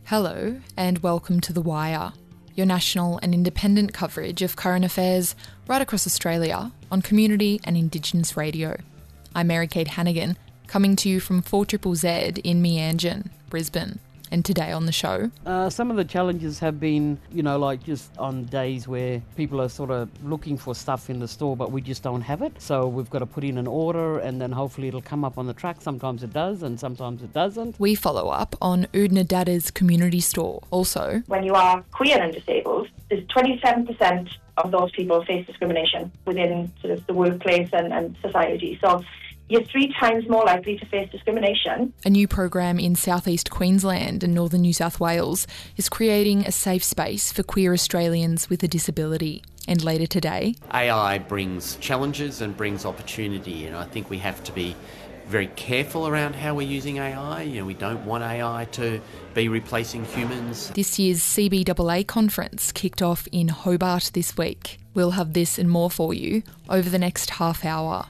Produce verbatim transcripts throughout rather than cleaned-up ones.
Hello and welcome to The Wire, your national and independent coverage of current affairs right across Australia on community and Indigenous radio. I'm Mary-Kate Hannigan, coming to you from four Z Z Z in Meanjin, Brisbane. And today on the show... Uh, some of the challenges have been, you know, like just on days where people are sort of looking for stuff in the store, but we just don't have it. So we've got to put in an order and then hopefully it'll come up on the truck. Sometimes it does and sometimes it doesn't. We follow up on Oodnadatta's Dada's community store. Also... When you are queer and disabled, there's twenty-seven percent of those people face discrimination within sort of the workplace and, and society. So you're three times more likely to face discrimination. A new program in southeast Queensland and northern New South Wales is creating a safe space for queer Australians with a disability. And later today... A I brings challenges and brings opportunity, and I think we have to be very careful around how we're using A I. You know, we don't want A I to be replacing humans. This year's C B A A conference kicked off in Hobart this week. We'll have this and more for you over the next half hour.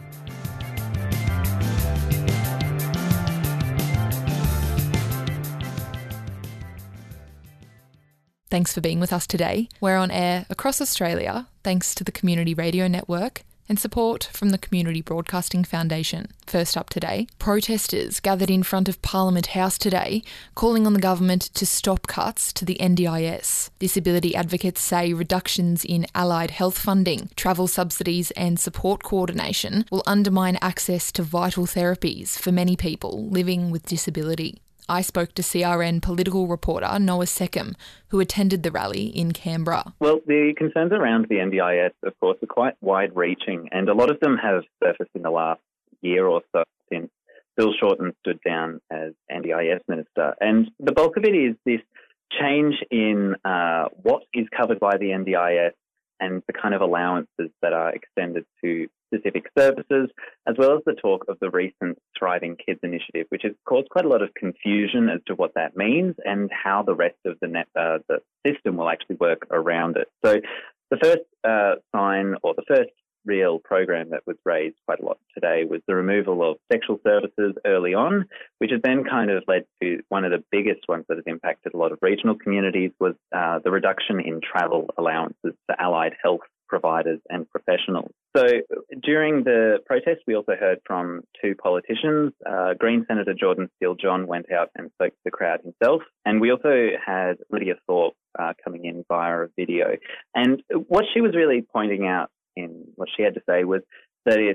Thanks for being with us today. We're on air across Australia thanks to the Community Radio Network and support from the Community Broadcasting Foundation. First up today, protesters gathered in front of Parliament House today calling on the government to stop cuts to the N D I S. Disability advocates say reductions in allied health funding, travel subsidies and support coordination will undermine access to vital therapies for many people living with disability. I spoke to C R N political reporter Noah Seckham, who attended the rally in Canberra. Well, the concerns around the N D I S, of course, are quite wide-reaching, and a lot of them have surfaced in the last year or so since Bill Shorten stood down as N D I S Minister. And the bulk of it is this change in uh, what is covered by the N D I S and the kind of allowances that are extended to specific services, as well as the talk of the recent Thriving Kids initiative, which has caused quite a lot of confusion as to what that means and how the rest of the net, uh, the system will actually work around it. So the first uh, sign or the first real program that was raised quite a lot today was the removal of sexual services early on, which has then kind of led to one of the biggest ones that has impacted a lot of regional communities was uh, the reduction in travel allowances for allied health providers and professionals. So during the protest, we also heard from two politicians. Uh, Green Senator Jordan Steele-John went out and spoke to the crowd himself. And we also had Lydia Thorpe uh, coming in via a video. And what she was really pointing out in what she had to say was that it's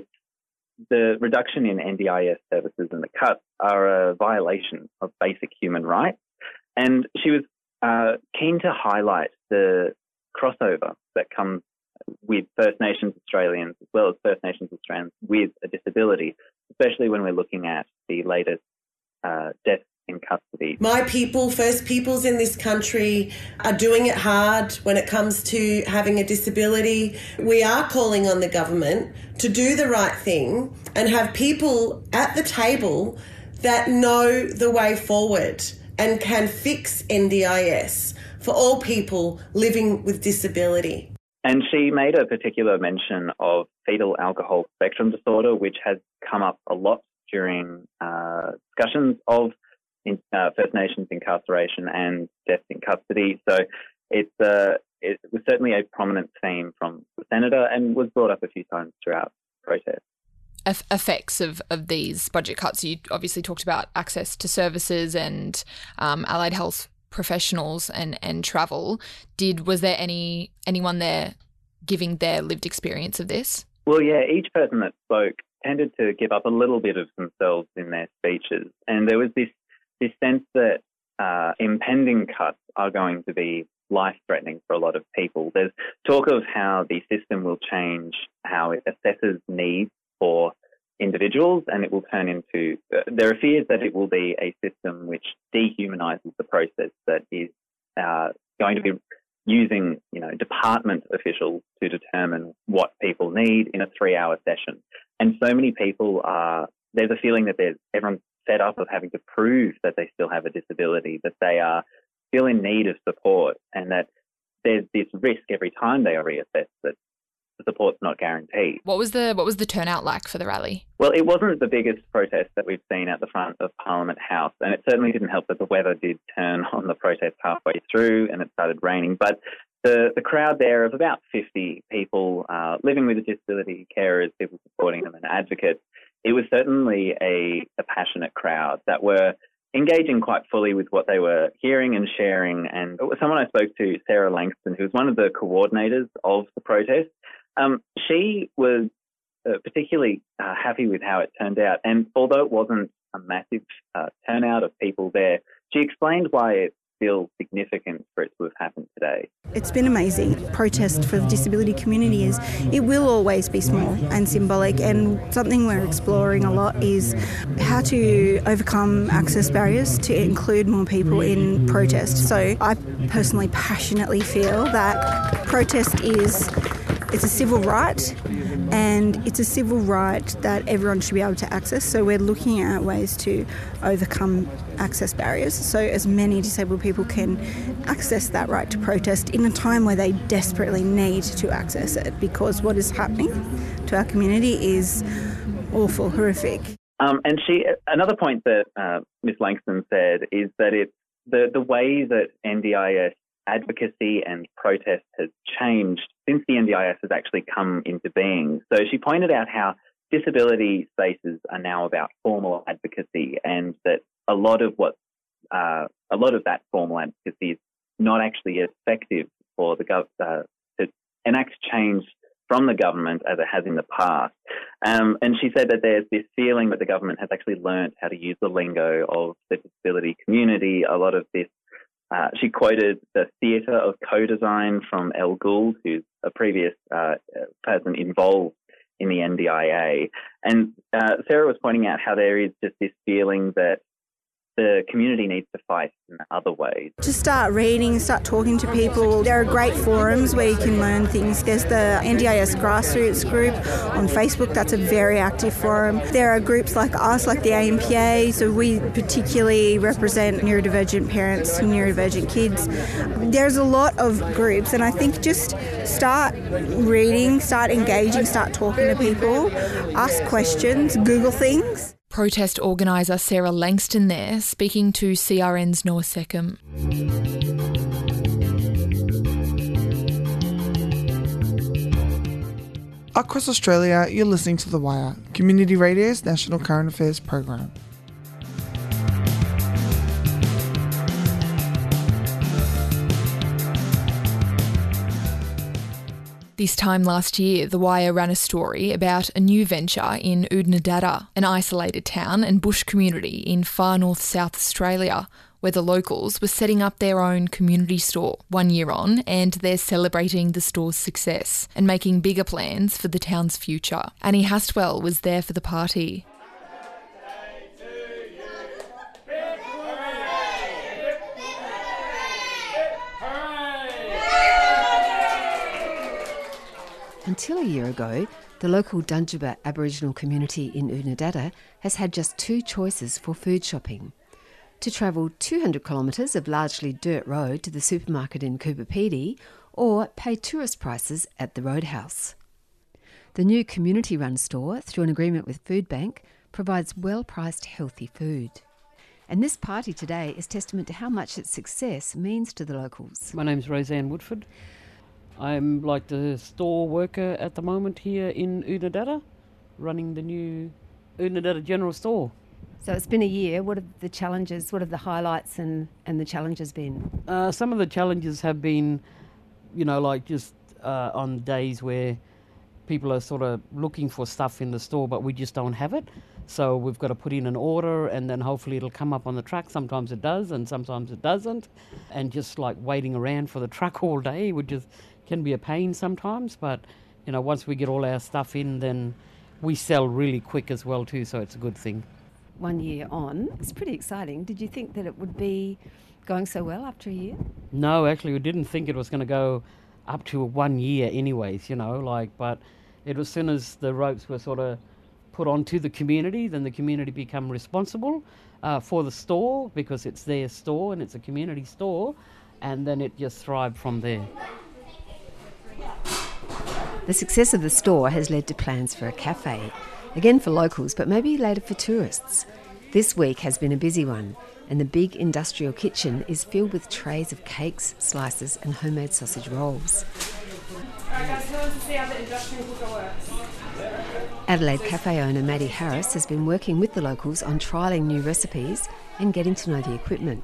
the reduction in N D I S services and the cuts are a violation of basic human rights. And she was uh, keen to highlight the crossover that comes with First Nations Australians as well as First Nations Australians with a disability, especially when we're looking at the latest uh, deaths in custody. My people, First Peoples in this country, are doing it hard when it comes to having a disability. We are calling on the government to do the right thing and have people at the table that know the way forward and can fix N D I S for all people living with disability. And she made a particular mention of fetal alcohol spectrum disorder, which has come up a lot during uh, discussions of in, uh, First Nations incarceration and deaths in custody. So it's, uh, it was certainly a prominent theme from the Senator and was brought up a few times throughout the protest. Effects of, of these budget cuts. You obviously talked about access to services and um, allied health professionals and, and travel. Did was there any anyone there giving their lived experience of this? Well, yeah, each person that spoke tended to give up a little bit of themselves in their speeches. And there was this, this sense that uh, impending cuts are going to be life-threatening for a lot of people. There's talk of how the system will change how it assesses needs for individuals, and it will turn into, uh, there are fears that it will be a system which dehumanises the process that is uh, going to be using, you know, department officials to determine what people need in a three-hour session. And so many people are, there's a feeling that there's everyone's fed up of having to prove that they still have a disability, that they are still in need of support, and that there's this risk every time they are reassessed that the support's not guaranteed. What was the what was the turnout like for the rally? Well, it wasn't the biggest protest that we've seen at the front of Parliament House, and it certainly didn't help that the weather did turn on the protest halfway through and it started raining. But the, the crowd there of about fifty people uh, living with a disability, carers, people supporting them and advocates, it was certainly a, a passionate crowd that were engaging quite fully with what they were hearing and sharing. And someone I spoke to, Sarah Langston, who was one of the coordinators of the protest, um, she was uh, particularly uh, happy with how it turned out. And although it wasn't a massive uh, turnout of people there, she explained why it feels significant for it to have happened today. It's been amazing. Protest for the disability community is, it will always be small and symbolic, and something we're exploring a lot is how to overcome access barriers to include more people in protest. So I personally passionately feel that protest is, it's a civil right, and it's a civil right that everyone should be able to access. So we're looking at ways to overcome access barriers so as many disabled people can access that right to protest in a time where they desperately need to access it, because what is happening to our community is awful, horrific. Um, and she, another point that uh, Miz Langston said is that it's the, the way that N D I S advocacy and protest has changed since the N D I S has actually come into being. So she pointed out how disability spaces are now about formal advocacy, and that a lot of what uh, a lot of that formal advocacy is not actually effective for the gov- uh, to enact change from the government as it has in the past. Um, and she said that there's this feeling that the government has actually learnt how to use the lingo of the disability community. A lot of this Uh, she quoted the theatre of co-design from Elle Gould, who's a previous uh, person involved in the N D I A. And uh, Sarah was pointing out how there is just this feeling that the community needs to fight in other ways. Just start reading, start talking to people. There are great forums where you can learn things. There's the N D I S grassroots group on Facebook. That's a very active forum. There are groups like us, like the A M P A. So we particularly represent neurodivergent parents, neurodivergent kids. There's a lot of groups, and I think just start reading, start engaging, start talking to people, ask questions, Google things. Protest organiser Sarah Langston there, speaking to C R N's Noah Seckham. Across Australia, you're listening to The Wire, Community Radio's national current affairs program. This time last year, The Wire ran a story about a new venture in Oodnadatta, an isolated town and bush community in far north South Australia, where the locals were setting up their own community store one year on, and they're celebrating the store's success and making bigger plans for the town's future. Annie Hastwell was there for the party. Until a year ago, the local Dundjibba Aboriginal community in Oodnadatta has had just two choices for food shopping: to travel two hundred kilometres of largely dirt road to the supermarket in Coopapedy, or pay tourist prices at the Roadhouse. The new community-run store, through an agreement with Foodbank, provides well-priced healthy food. And this party today is testament to how much its success means to the locals. My name's Roseanne Woodford. I'm like the store worker at the moment here in Oodnadatta, running the new Oodnadatta General Store. So it's been a year. What have the challenges, what have the highlights and, and the challenges been? Uh, some of the challenges have been, you know, like just uh, on days where people are sort of looking for stuff in the store, but we just don't have it. So we've got to put in an order, and then hopefully it'll come up on the truck. Sometimes it does, and sometimes it doesn't. And just like waiting around for the truck all day, which is can be a pain sometimes, but you know, once we get all our stuff in, then we sell really quick as well too, so it's a good thing. One year on, it's pretty exciting. Did you think that it would be going so well after a year? No, actually we didn't think it was going to go up to one year anyways, you know, like, but it was as soon as the ropes were sort of put onto the community, then the community become responsible uh, for the store, because it's their store and it's a community store, and then it just thrived from there. The success of the store has led to plans for a cafe, again for locals, but maybe later for tourists. This week has been a busy one, and the big industrial kitchen is filled with trays of cakes, slices and homemade sausage rolls. Adelaide cafe owner Maddie Harris has been working with the locals on trialling new recipes and getting to know the equipment.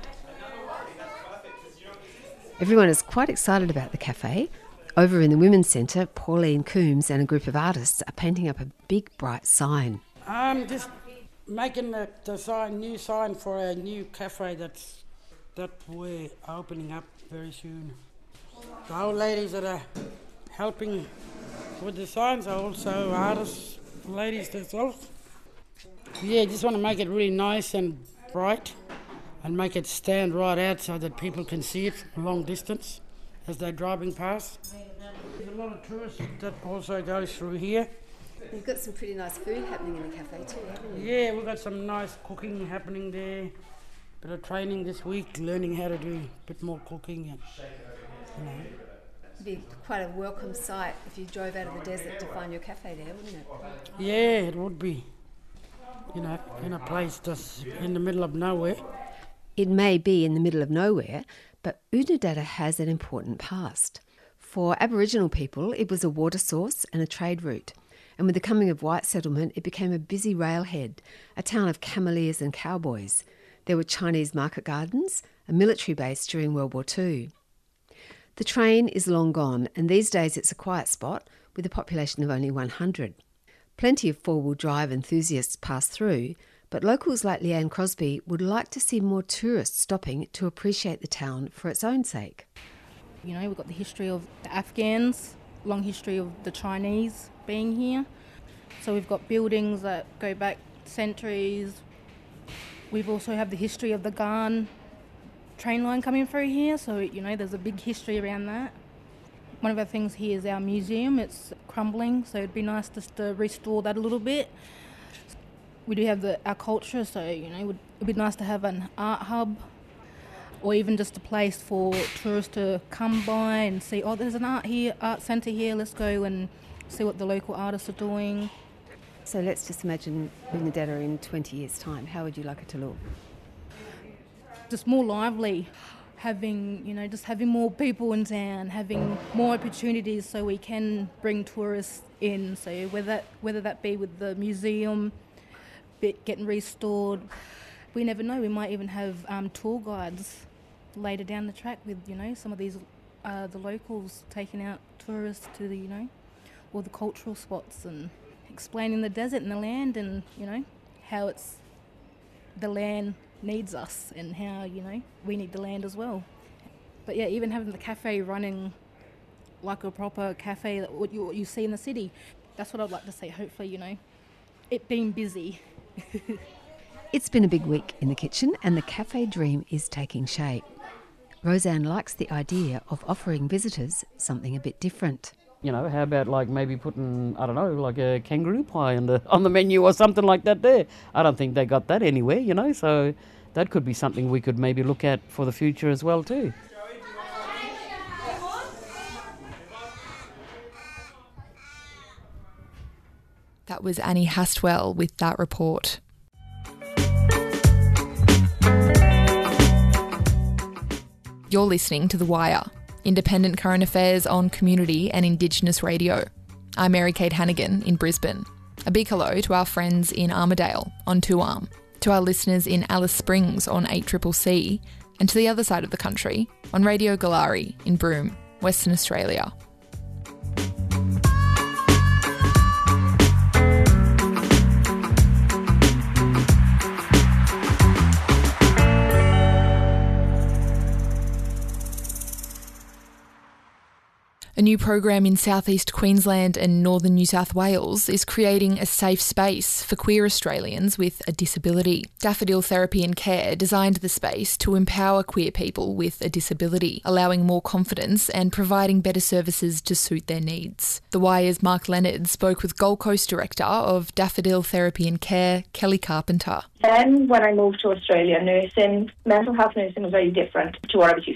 Everyone is quite excited about the cafe. Over in the Women's Centre, Pauline Coombs and a group of artists are painting up a big bright sign. I'm just making the, the sign, new sign for a new cafe that's that we're opening up very soon. The old ladies that are helping with the signs are also artists, ladies themselves. Yeah, just want to make it really nice and bright and make it stand right out so that people can see it a long distance as they're driving past. There's a lot of tourists that also go through here. You've got some pretty nice food happening in the cafe too, haven't you? Yeah, we've got some nice cooking happening there. Bit of training this week, learning how to do a bit more cooking. And, you know. It'd be quite a welcome sight if you drove out of the desert to find your cafe there, wouldn't it? Yeah, it would be. You know, in a place that's in the middle of nowhere. It may be in the middle of nowhere, but Oodnadatta has an important past. For Aboriginal people, it was a water source and a trade route. And with the coming of white settlement, it became a busy railhead, a town of cameleers and cowboys. There were Chinese market gardens, a military base during World War Two. The train is long gone, and these days it's a quiet spot with a population of only one hundred. Plenty of four-wheel drive enthusiasts pass through, but locals like Leanne Crosby would like to see more tourists stopping to appreciate the town for its own sake. You know, we've got the history of the Afghans, long history of the Chinese being here. So we've got buildings that go back centuries. We've also have the history of the Ghan train line coming through here, so, you know, there's a big history around that. One of our things here is our museum. It's crumbling, so it'd be nice just to restore that a little bit. We do have the, our culture, so, you know, it'd be nice to have an art hub or even just a place for tourists to come by and see, oh, there's an art here, art centre here, let's go and see what the local artists are doing. So let's just imagine Oodnadatta in twenty years' time. How would you like it to look? Just more lively, having, you know, just having more people in town, having more opportunities so we can bring tourists in. So whether that, whether that be with the museum, bit getting restored, we never know. We might even have um, tour guides later down the track with, you know, some of these, uh, the locals taking out tourists to the, you know, all the cultural spots and explaining the desert and the land and, you know, how it's, the land needs us and how, you know, we need the land as well. But yeah, even having the cafe running like a proper cafe that what you, what you see in the city, that's what I'd like to see. Hopefully, you know, it being busy. It's been a big week in the kitchen and the cafe dream is taking shape. Roseanne likes the idea of offering visitors something a bit different. You know, how about like maybe putting, I don't know, like a kangaroo pie on the on the menu or something like that there. I don't think they got that anywhere, you know, so that could be something we could maybe look at for the future as well too. That was Annie Hastwell with that report. You're listening to The Wire, independent current affairs on community and Indigenous radio. I'm Mary-Kate Hannigan in Brisbane. A big hello to our friends in Armidale on two arm, to our listeners in Alice Springs on eight C C C, and to the other side of the country on Radio Galari in Broome, Western Australia. A new program in southeast Queensland and northern New South Wales is creating a safe space for queer Australians with a disability. Daffodil Therapy and Care designed the space to empower queer people with a disability, allowing more confidence and providing better services to suit their needs. The Wire's Mark Leonard spoke with Gold Coast Director of Daffodil Therapy and Care, Kelly Carpenter. Then when I moved to Australia, nursing, mental health nursing was very different to what I was used to.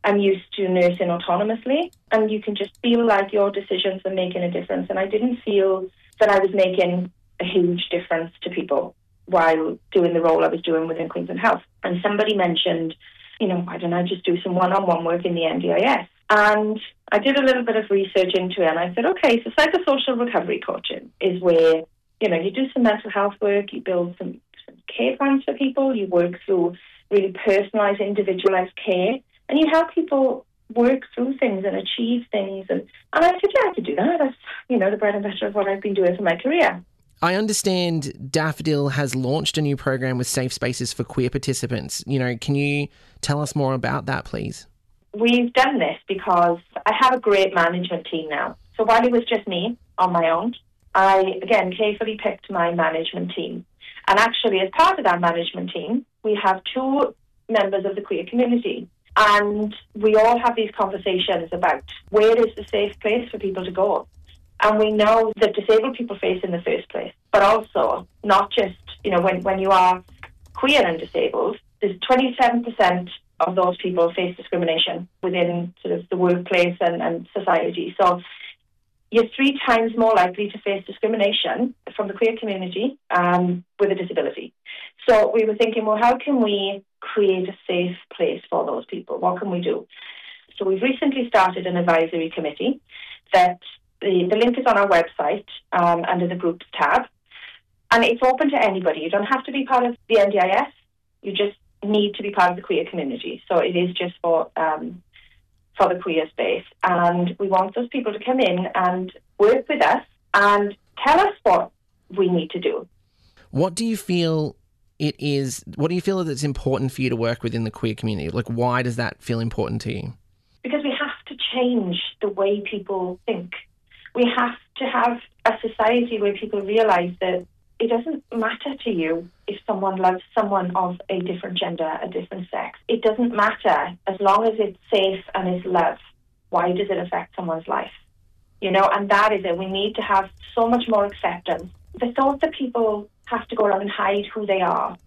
I'm used to nursing autonomously, and you can just feel like your decisions are making a difference. And I didn't feel that I was making a huge difference to people while doing the role I was doing within Queensland Health. And somebody mentioned, you know, why don't I just do some one-on-one work in the N D I S? And I did a little bit of research into it, and I said, okay, so psychosocial recovery coaching is where, you know, you do some mental health work, you build some, some care plans for people, you work through really personalised, individualised care, and you help people work through things and achieve things. And, and I said, yeah, I could do that. That's, you know, the bread and butter of what I've been doing for my career. I understand Daffodil has launched a new program with safe spaces for queer participants. You know, can you tell us more about that, please? We've done this because I have a great management team now. So while it was just me on my own, I, again, carefully picked my management team. And actually, as part of that management team, we have two members of the queer community. And we all have these conversations about where is the safe place for people to go. And we know that disabled people face in the first place, but also not just, you know, when, when you are queer and disabled, there's twenty-seven percent of those people face discrimination within sort of the workplace and, and society. So you're three times more likely to face discrimination from the queer community um, with a disability. So we were thinking, well, how can we create a safe place for those people? What can we do? So we've recently started an advisory committee that the, the link is on our website um, under the groups tab. And it's open to anybody. You don't have to be part of the N D I S. You just need to be part of the queer community. So it is just for um, for the queer space. And we want those people to come in and work with us and tell us what we need to do. What do you feel it is, what do you feel that it's important for you to work within the queer community? Like, why does that feel important to you? Because we have to change the way people think. We have to have a society where people realise that it doesn't matter to you if someone loves someone of a different gender, a different sex. It doesn't matter as long as it's safe and is love. Why does it affect someone's life? You know, and that is it. We need to have so much more acceptance. The thought that people have to go around and hide who they are.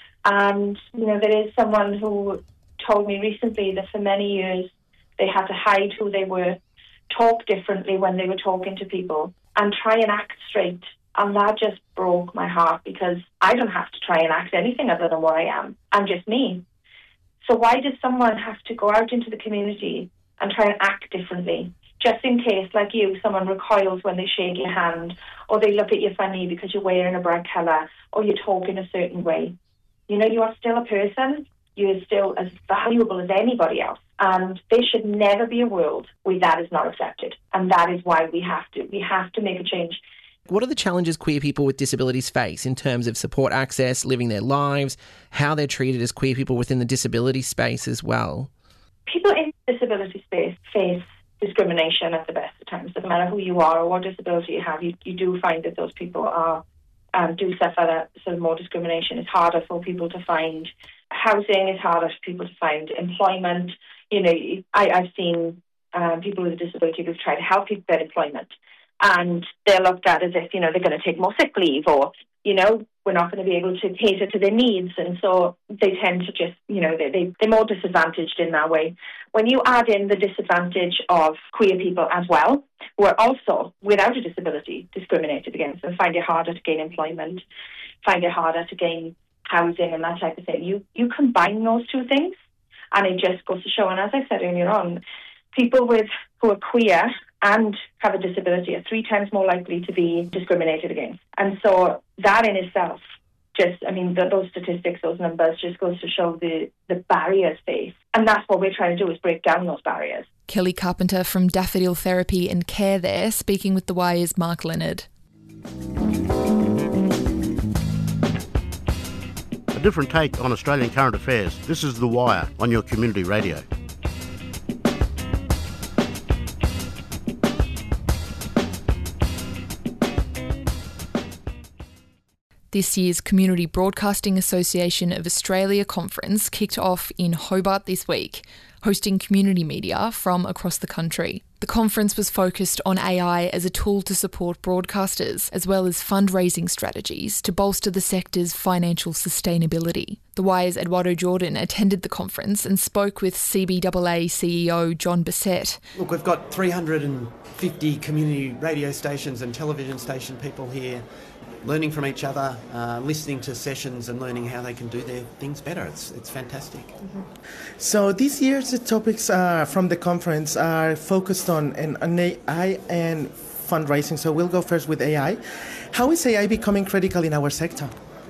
And, you know, there is someone who told me recently that for many years they had to hide who they were, talk differently when they were talking to people, and try and act straight. And that just broke my heart, because I don't have to try and act anything other than what I am. I'm just me. So why does someone have to go out into the community and try and act differently? Just in case, like you, someone recoils when they shake your hand, or they look at you funny because you're wearing a bright colour, or you're talking a certain way. You know, you are still a person. You're still as valuable as anybody else. And there should never be a world where that is not accepted. And that is why we have to. We have to make a change. What are the challenges queer people with disabilities face in terms of support access, living their lives, how they're treated as queer people within the disability space as well? People in the disability space face discrimination at the best of times. Doesn't matter who you are or what disability you have, you, you do find that those people are um, do suffer that sort of more discrimination. It's harder for people to find housing, it's harder for people to find employment. You know, I, I've seen um, people with a disability who've tried to help people get employment, and they're looked at as if, you know, they're going to take more sick leave, or, you know, we're not going to be able to cater to their needs. And so they tend to just, you know, they, they, they're more disadvantaged in that way. When you add in the disadvantage of queer people as well, who are also, without a disability, discriminated against, and find it harder to gain employment, find it harder to gain housing and that type of thing, you, you combine those two things, and it just goes to show. And as I said earlier on, people with who are queer and have a disability are three times more likely to be discriminated against. And so that in itself, just, I mean, the, those statistics, those numbers just goes to show the, the barriers faced. And that's what we're trying to do, is break down those barriers. Kelly Carpenter from Daffodil Therapy and Care there, speaking with The Wire's Mark Leonard. A different take on Australian current affairs. This is The Wire on your community radio. This year's Community Broadcasting Association of Australia conference kicked off in Hobart this week, hosting community media from across the country. The conference was focused on A I as a tool to support broadcasters, as well as fundraising strategies to bolster the sector's financial sustainability. The Wire's Eduardo Jordan attended the conference and spoke with C B A A C E O John Bissett. Look, we've got three hundred fifty community radio stations and television station people here, learning from each other, uh, listening to sessions and learning how they can do their things better. It's it's fantastic. Mm-hmm. So this year's topics uh, from the conference are focused on, an, on A I and fundraising. So we'll go first with A I. How is A I becoming critical in our sector?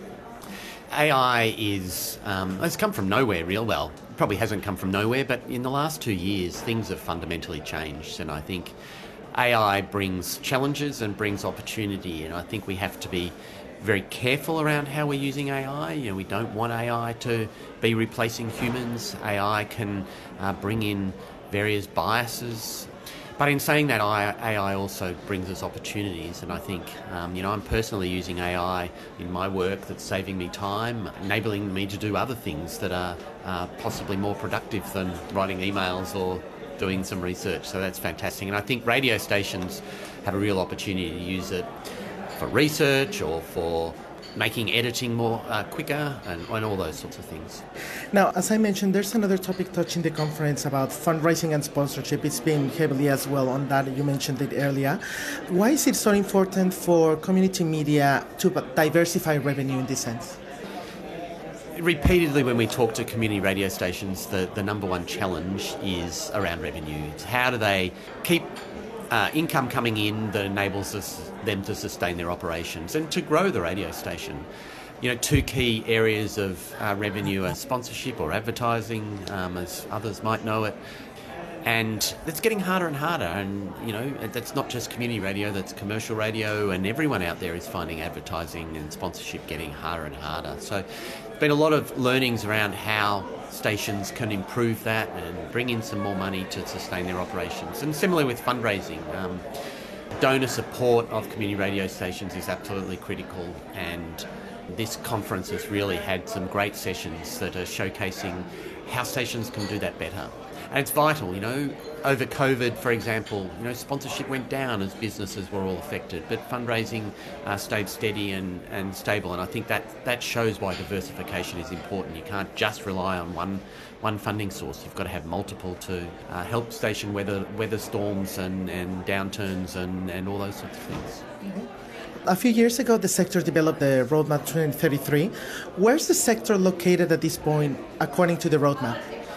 A I is, um, it's come from nowhere real well. It probably hasn't come from nowhere, but in the last two years, things have fundamentally changed. And I think A I brings challenges and brings opportunity, and I think we have to be very careful around how we're using A I. You know, we don't want A I to be replacing humans. A I can uh, bring in various biases. But in saying that, A I also brings us opportunities, and I think, um, you know, I'm personally using A I in my work that's saving me time, enabling me to do other things that are uh, possibly more productive than writing emails or doing some research, so that's fantastic. And I think radio stations have a real opportunity to use it for research or for making editing more uh, quicker and, and all those sorts of things. Now, as I mentioned, there's another topic touching the conference about fundraising and sponsorship. It's been heavily as well on that. You mentioned it earlier. Why is it so important for community media to diversify revenue in this sense? Repeatedly when we talk to community radio stations, the, the number one challenge is around revenue. It's how do they keep uh, income coming in that enables us, them to sustain their operations and to grow the radio station. You know, two key areas of uh, revenue are sponsorship or advertising, um, as others might know it. And it's getting harder and harder, and you know, that's not just community radio, that's commercial radio, and everyone out there is finding advertising and sponsorship getting harder and harder. So there's been a lot of learnings around how stations can improve that and bring in some more money to sustain their operations. And similarly with fundraising, um, donor support of community radio stations is absolutely critical, and this conference has really had some great sessions that are showcasing how stations can do that better. And it's vital, you know, over COVID, for example, you know, sponsorship went down as businesses were all affected, but fundraising uh, stayed steady and, and stable. And I think that, that shows why diversification is important. You can't just rely on one one funding source. You've got to have multiple to uh, help station weather weather storms and, and downturns and, and all those sorts of things. Mm-hmm. A few years ago, the sector developed the Roadmap twenty thirty-three. Where's the sector located at this point, according to the roadmap?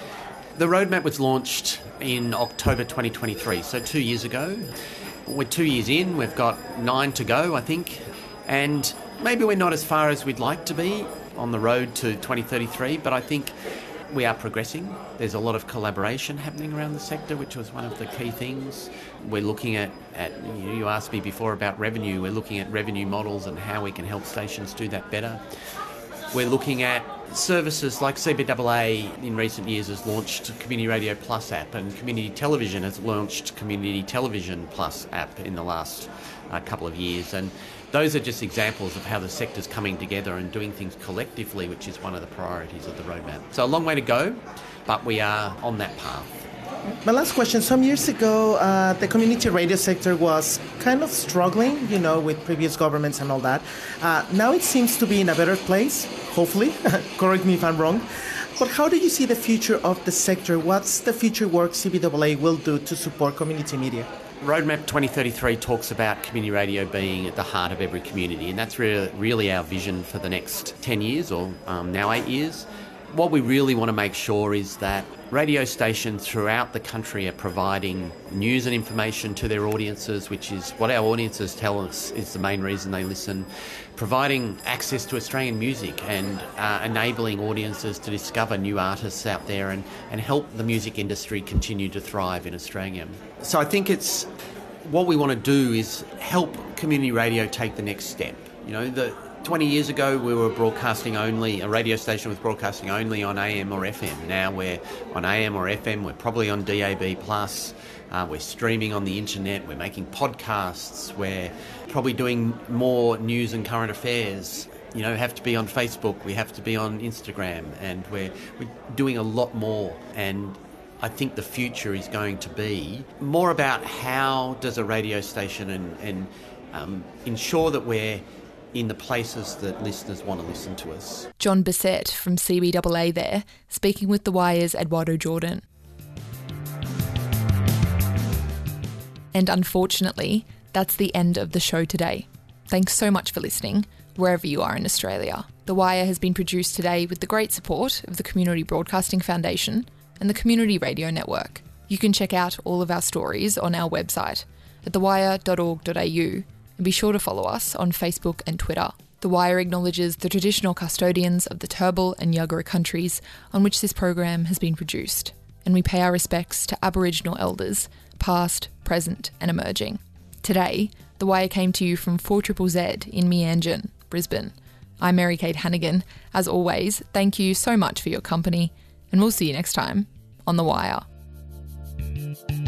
The roadmap was launched in October twenty twenty-three, so two years ago. We're two years in, we've got nine to go, I think, and maybe we're not as far as we'd like to be on the road to twenty thirty-three, but I think we are progressing. There's a lot of collaboration happening around the sector, which was one of the key things. We're looking at, at you, you asked me before about revenue, we're looking at revenue models and how we can help stations do that better. We're looking at services like C B A A in recent years has launched Community Radio Plus app, and Community Television has launched Community Television Plus app in the last uh, couple of years. And those are just examples of how the sector's coming together and doing things collectively, which is one of the priorities of the roadmap. So a long way to go, but we are on that path. My last question. Some years ago, uh, the community radio sector was kind of struggling, you know, with previous governments and all that. Uh, now it seems to be in a better place, hopefully. Correct me if I'm wrong. But how do you see the future of the sector? What's the future work C B A A will do to support community media? Roadmap twenty thirty-three talks about community radio being at the heart of every community, and that's really, really our vision for the next ten years, or um, now eight years. What we really want to make sure is that radio stations throughout the country are providing news and information to their audiences, which is what our audiences tell us is the main reason they listen, providing access to Australian music and uh, enabling audiences to discover new artists out there and, and help the music industry continue to thrive in Australia. So I think it's what we want to do is help community radio take the next step. You know, the twenty years ago, we were broadcasting only, a radio station was broadcasting only on A M or F M. Now we're on A M or F M, we're probably on D A B plus, uh, we're streaming on the internet, we're making podcasts, we're probably doing more news and current affairs. you know, have to be on Facebook, we have to be on Instagram, and we're, we're doing a lot more. And I think the future is going to be more about how does a radio station and, and um, ensure that we're in the places that listeners want to listen to us. John Bissett from C B A A there, speaking with The Wire's Eduardo Jordan. And unfortunately, that's the end of the show today. Thanks so much for listening, wherever you are in Australia. The Wire has been produced today with the great support of the Community Broadcasting Foundation and the Community Radio Network. You can check out all of our stories on our website at the wire dot org dot a u and be sure to follow us on Facebook and Twitter. The Wire acknowledges the traditional custodians of the Turrbal and Yagara countries on which this program has been produced, and we pay our respects to Aboriginal elders, past, present and emerging. Today, The Wire came to you from four Z Z in Meanjin, Brisbane. I'm Mary Kate Hannigan. As always, thank you so much for your company, and we'll see you next time on The Wire.